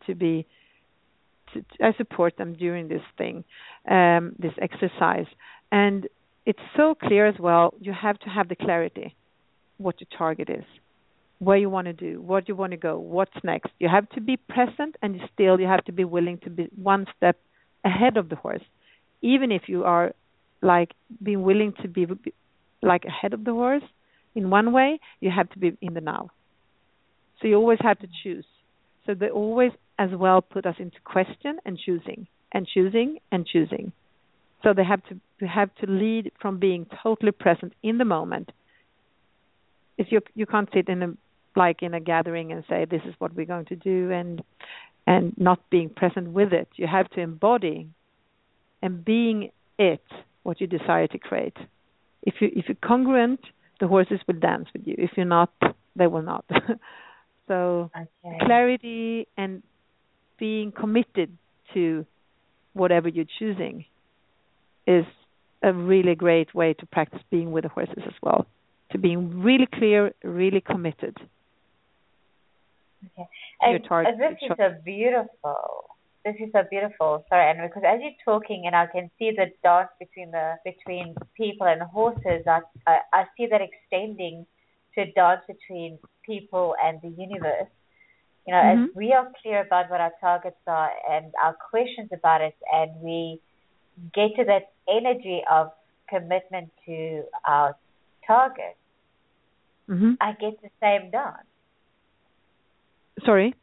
I support them during this thing, this exercise. And it's so clear as well, you have to have the clarity, what your target is, where you want to do, what you want to go, what's next. You have to be present, and you have to be willing to be one step ahead of the horse. Even if you are like being willing to be like ahead of the horse in one way, you have to be in the now. So you always have to choose. So they always as well put us into question and choosing and choosing and choosing. So they have to lead from being totally present in the moment. If you can't sit in a gathering and say, this is what we're going to do, and not being present with it. You have to embody and being it, what you desire to create. If you're congruent, the horses will dance with you. If you're not, they will not. So clarity and being committed to whatever you're choosing is a really great way to practice being with the horses as well. To being really clear, really committed. Okay. And this is so beautiful. Sorry, Anna, because as you're talking, and I can see the dance between people and horses, I see that extending to a dance between people and the universe. As we are clear about what our targets are and our questions about it, and we get to that energy of commitment to our target, I get the same dance. Sorry?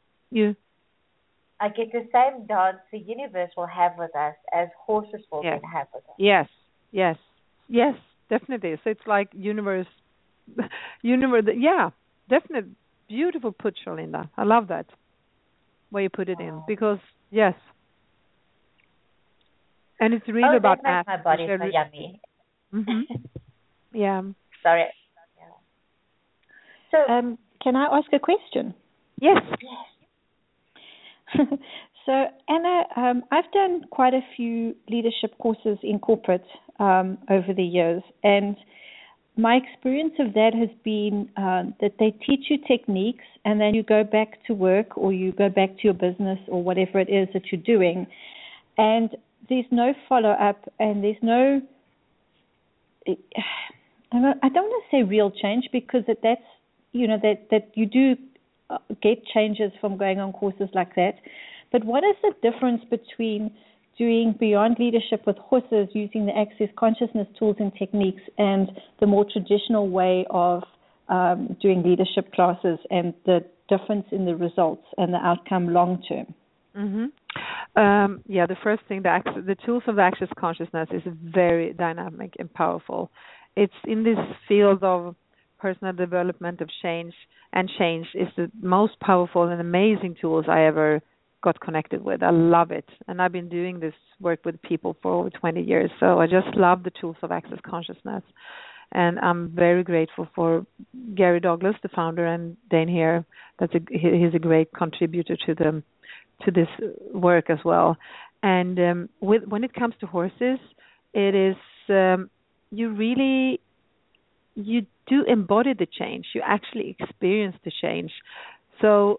I get the same dance the universe will have with us as horses will have with us. Yes, definitely. So it's like universe, yeah, definitely. Beautiful put, Charlinda. I love that. where you put it in, because yes, and it's really about that makes my body so yummy. Yeah. Sorry. So, can I ask a question? Yes. So, Anna, I've done quite a few leadership courses in corporate over the years, and my experience of that has been that they teach you techniques, and then you go back to work or you go back to your business or whatever it is that you're doing, and there's no follow-up, and there's no, I don't want to say real change, because that's, that you do get changes from going on courses like that. But what is the difference between doing Beyond Leadership with horses using the Access Consciousness tools and techniques and the more traditional way of doing leadership classes, and the difference in the results and the outcome long term? The first thing, the tools of Access Consciousness is very dynamic and powerful. It's in this field of personal development of change, and change is the most powerful and amazing tools I ever got connected with. I love it, and I've been doing this work with people for over 20 years, so I just love the tools of Access Consciousness, and I'm very grateful for Gary Douglas, the founder, and Dane here. He's a great contributor to this work as well. And when it comes to horses, it is you do embody the change. You actually experience the change. So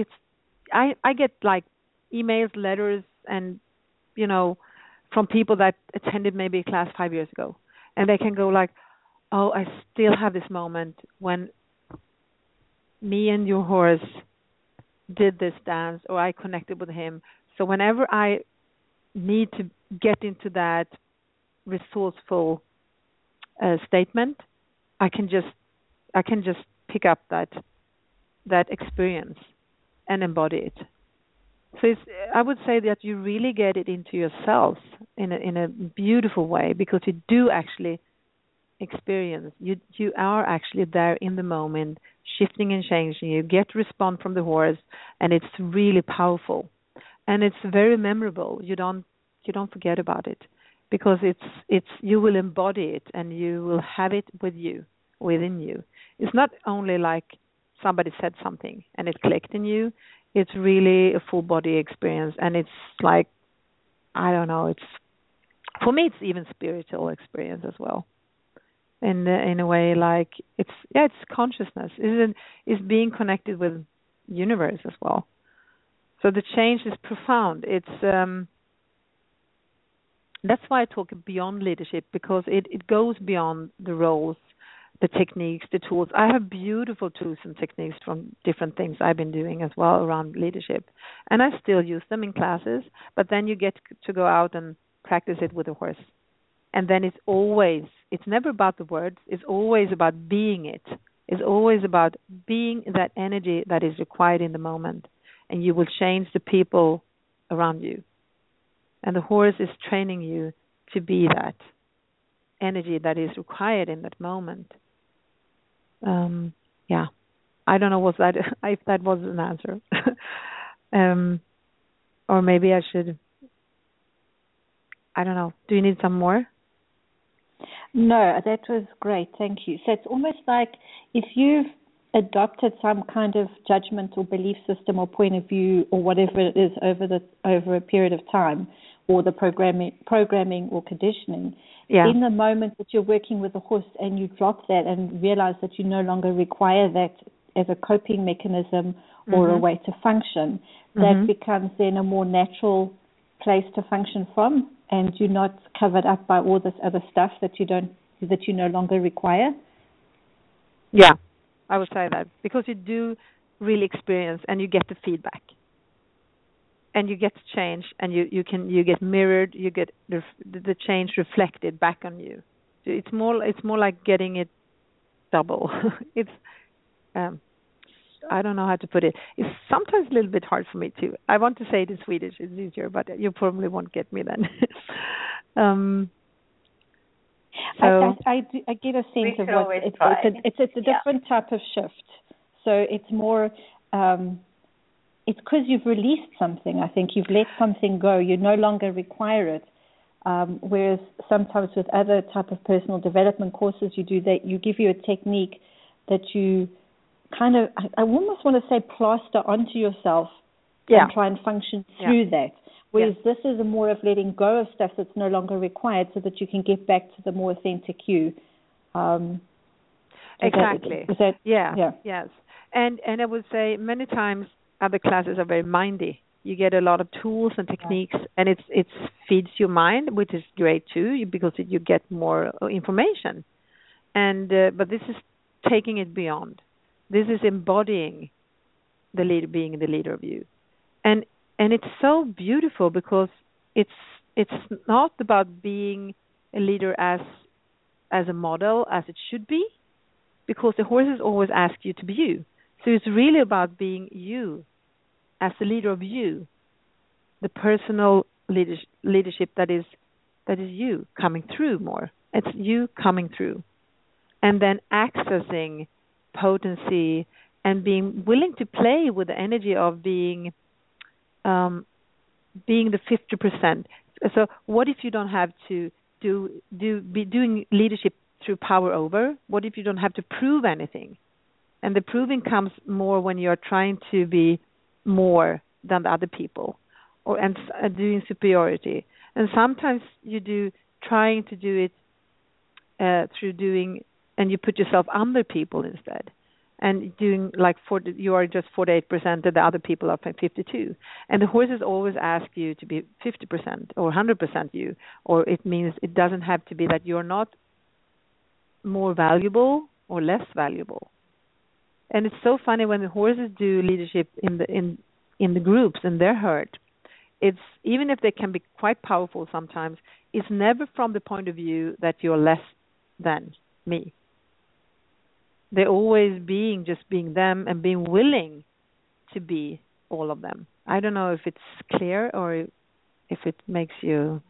I get like emails, letters, and from people that attended maybe a class 5 years ago, and they can go like, "Oh, I still have this moment when me and your horse did this dance, or I connected with him. So whenever I need to get into that resourceful statement, I can just pick up that experience and embody it." So I would say that you really get it into yourself in a beautiful way, because you do actually experience. You are actually there in the moment, shifting and changing. You get response from the horse, and it's really powerful, and it's very memorable. You don't forget about it, because it's you will embody it, and you will have it within you. It's not only like somebody said something and it clicked in you. It's really a full body experience, and it's like, I don't know, it's, for me, it's even spiritual experience as well. In a way, like it's consciousness. It's being connected with universe as well. So the change is profound. It's that's why I talk beyond leadership, because it goes beyond the roles, the techniques, the tools. I have beautiful tools and techniques from different things I've been doing as well around leadership, and I still use them in classes. But then you get to go out and practice it with a horse. And then it's never about the words. It's always about being it. It's always about being that energy that is required in the moment. And you will change the people around you. And the horse is training you to be that energy that is required in that moment. I don't know if that was an answer. Or maybe I should, I don't know. Do you need some more? No, that was great. Thank you. So it's almost like if you've adopted some kind of judgment or belief system or point of view or whatever it is over a period of time, or the programming or conditioning, in the moment that you're working with the horse and you drop that and realize that you no longer require that as a coping mechanism or a way to function, that becomes then a more natural place to function from, and you're not covered up by all this other stuff that you no longer require. Yeah, I would say that, because you do really experience and you get the feedback, and you get to change, and you get mirrored, you get the change reflected back on you. It's more like getting it double. It's I don't know how to put it. It's sometimes a little bit hard for me too. I want to say it in Swedish. It's easier, but you probably won't get me then. I get a sense of what it's a different type of shift. So it's more it's because you've released something. I think you've let something go. You no longer require it. Whereas sometimes with other type of personal development courses, you do that. You give you a technique that you kind of, I almost want to say, plaster onto yourself and try and function through that. Whereas this is a more of letting go of stuff that's no longer required, so that you can get back to the more authentic you. Exactly. Yes. And I would say many times other classes are very mindy. You get a lot of tools and techniques, and it feeds your mind, which is great too, because you get more information. And but this is taking it beyond. This is embodying the leader, being the leader of you, and it's so beautiful because it's not about being a leader as a model as it should be, because the horses always ask you to be you. So it's really about being you as the leader of you, the personal leadership that is you coming through more. It's you coming through, and then accessing potency and being willing to play with the energy of being the 50%. So what if you don't have to be doing leadership through power over? What if you don't have to prove anything? And the proving comes more when you're trying to be more than the other people, and doing superiority. And sometimes trying to do it through doing, and you put yourself under people instead, and doing like you are just 48% and the other people are 52. And the horses always ask you to be 50% or 100% you, or it means it doesn't have to be that you're not more valuable or less valuable. And it's so funny when the horses do leadership in the groups in their herd. It's, even if they can be quite powerful sometimes, it's never from the point of view that you're less than me. They're always being them and being willing to be all of them. I don't know if it's clear or if it makes you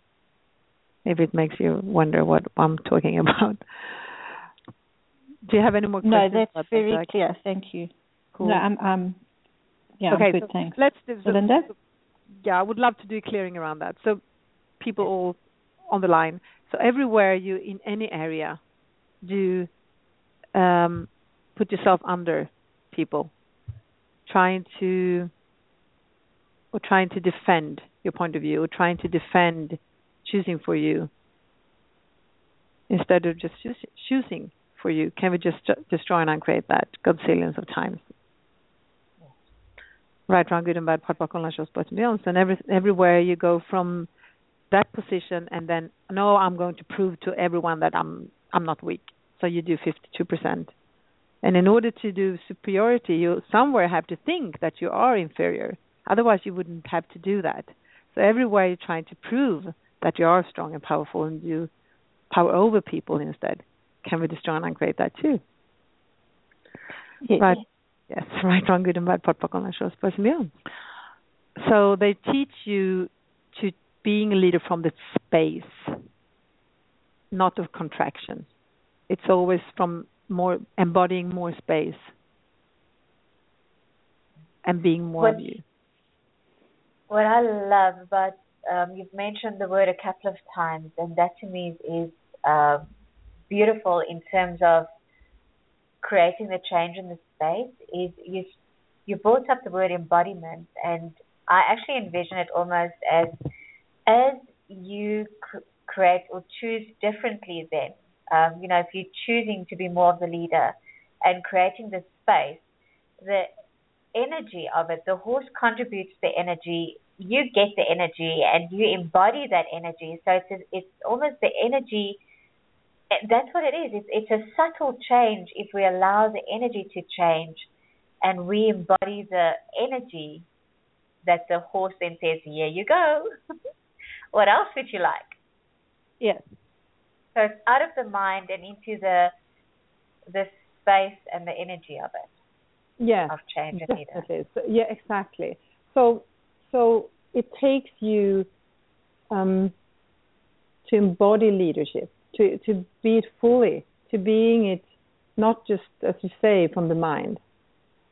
wonder what I'm talking about. Do you have any more questions? No, that's very clear. Thank you. Cool. No, I'm okay, good, so thanks. Let's do Linda? Yeah, I would love to do clearing around that. So people all on the line. So everywhere you in any area do put yourself under people, trying to defend your point of view, or trying to defend choosing for you instead of just choosing for you. Can we just destroy and uncreate that gazillions of times? Right, wrong, good and bad, part, part, and everywhere you go from that position, and then, no, I'm going to prove to everyone that I'm not weak. So you do 52%. And in order to do superiority, you somewhere have to think that you are inferior. Otherwise, you wouldn't have to do that. So everywhere you're trying to prove that you are strong and powerful, and you power over people instead. Can we destroy and uncreate that too? Yes. Right. Yes. Right, wrong, good and bad. So they teach you to being a leader from the space, not of contraction. It's always from more embodying more space and being more of you. What I love about you've mentioned the word a couple of times, and that to me is beautiful in terms of creating the change in the space. Is you brought up the word embodiment, and I actually envision it almost as you create or choose differently. Then if you're choosing to be more of the leader and creating the space, the energy of it, the horse contributes the energy, you get the energy, and you embody that energy. So it's almost the energy. That's what it is. It's a subtle change if we allow the energy to change, and we embody the energy that the horse then says, here you go. What else would you like? Yes. So it's out of the mind and into the space and the energy of it. Yes, of change and definitely. So, yeah, exactly. So it takes you to embody leadership, to be it fully, to being it not just, as you say, from the mind.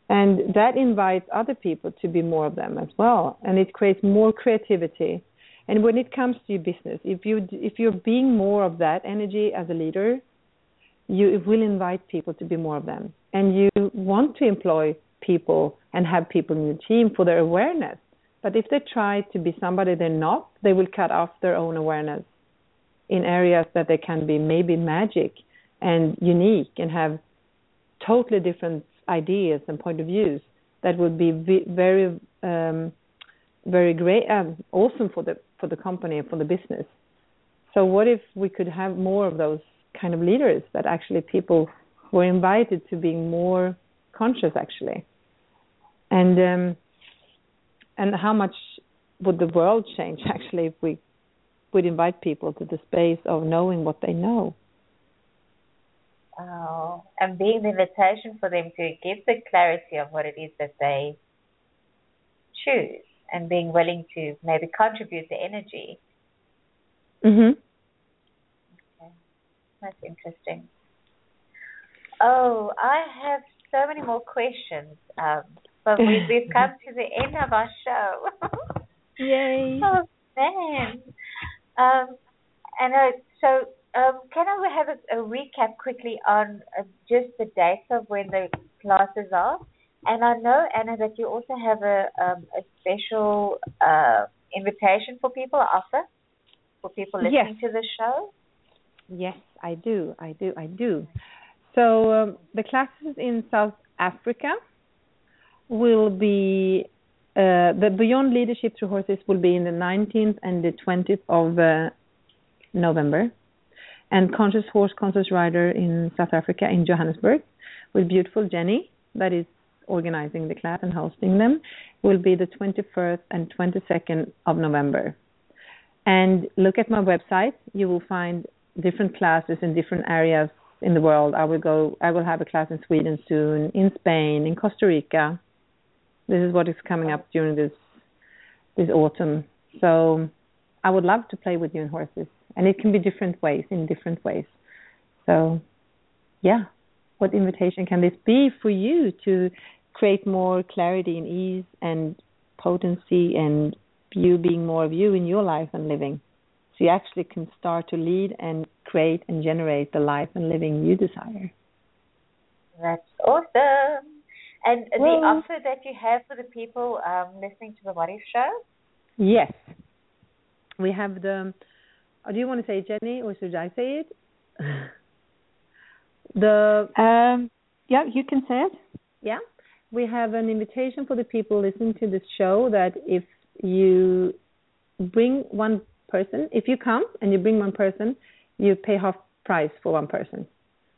And that invites other people to be more of them as well. And it creates more creativity. And when it comes to your business, if you're being more of that energy as a leader, you will invite people to be more of them. And you want to employ people and have people in your team for their awareness. But if they try to be somebody they're not, they will cut off their own awareness in areas that they can be maybe magic and unique and have totally different ideas and point of views that would be very, very great, awesome for the company and for the business. So what if we could have more of those kind of leaders that actually people were invited to being more conscious actually, and how much would the world change actually if we would invite people to the space of knowing what they know? Oh, and being the invitation for them to give the clarity of what it is that they choose, and being willing to maybe contribute the energy. Mhm. Okay, that's interesting. Oh, I have so many more questions, but we've come to the end of our show. Yay! Oh man! Can I have a recap quickly on just the dates of when the classes are? And I know, Anna, that you also have a special invitation for people, offer for people listening to the show. Yes, I do. So the classes in South Africa will be, the Beyond Leadership Through Horses will be in the 19th and the 20th of November. And Conscious Horse, Conscious Rider in South Africa, in Johannesburg, with beautiful Jenny, that is organizing the class and hosting them, will be the 21st and 22nd of November. And look at my website. You will find different classes in different areas in the world. I will have a class in Sweden soon, in Spain, in Costa Rica. This is what is coming up during this autumn. So I would love to play with you in horses. And it can be different ways, in different ways. So, yeah, what invitation can this be for you to create more clarity and ease and potency and you being more of you in your life and living? So you actually can start to lead and create and generate the life and living you desire. That's awesome. And the offer that you have for the people listening to the What If Show? Yes. We have the... do you want to say it, Jenny, or should I say it? Yeah, you can say it. Yeah. We have an invitation for the people listening to this show that if you bring one person, if you come and you bring one person, you pay half price for one person.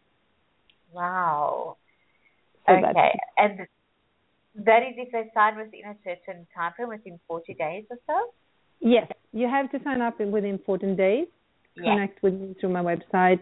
Wow. So okay. And that is if they sign within a certain time frame, within 40 days or so? Yes, you have to sign up within 14 days. Connect with me through my website,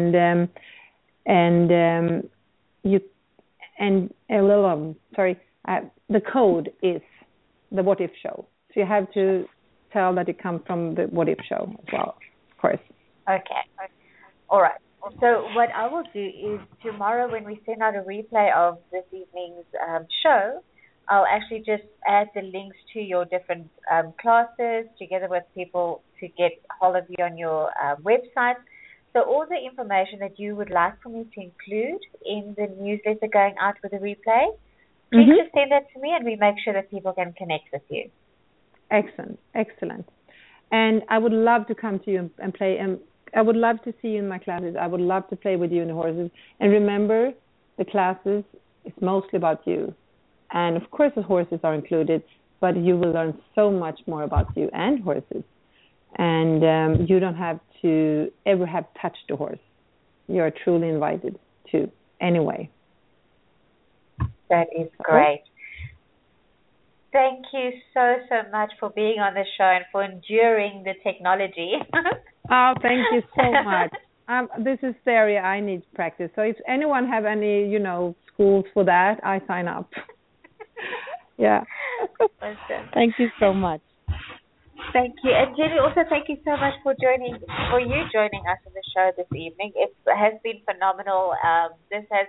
the code is the What If Show. So you have to tell that it comes from the What If Show as well, of course. Okay. All right. So what I will do is tomorrow when we send out a replay of this evening's show, I'll actually just add the links to your different classes together with people to get hold of you on your website. So all the information that you would like for me to include in the newsletter going out with the replay, please just send that to me and we make sure that people can connect with you. Excellent. And I would love to come to you and play. And I would love to see you in my classes. I would love to play with you in the horses. And remember, the classes is mostly about you. And of course the horses are included, but you will learn so much more about you and horses. And you don't have to ever have touched a horse. You are truly invited to anyway. That is great. Thank you so much for being on the show and for enduring the technology. Oh, thank you so much. This is the area I need practice. So if anyone have any, schools for that, I sign up. Yeah. Awesome. Thank you so much. Thank you. And Jenny, also thank you so much for joining us on the show this evening. It has been phenomenal. This has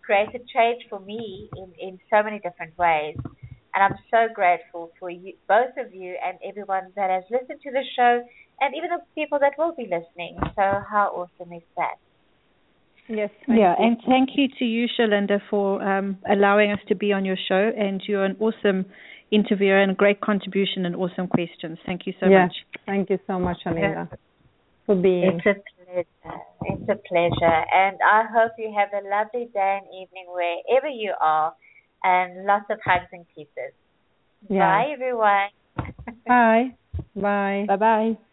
created change for me in so many different ways. And I'm so grateful for you, both of you, and everyone that has listened to the show, and even the people that will be listening. So how awesome is that? Yes. And thank you to you, Shalinda, for allowing us to be on your show. And you're an awesome interviewer and a great contribution and awesome questions. Thank you so much. Thank you so much, Shalinda, for being. It's a pleasure. It's a pleasure. And I hope you have a lovely day and evening wherever you are, and lots of hugs and kisses. Yeah. Bye, everyone. Bye. Bye. Bye-bye.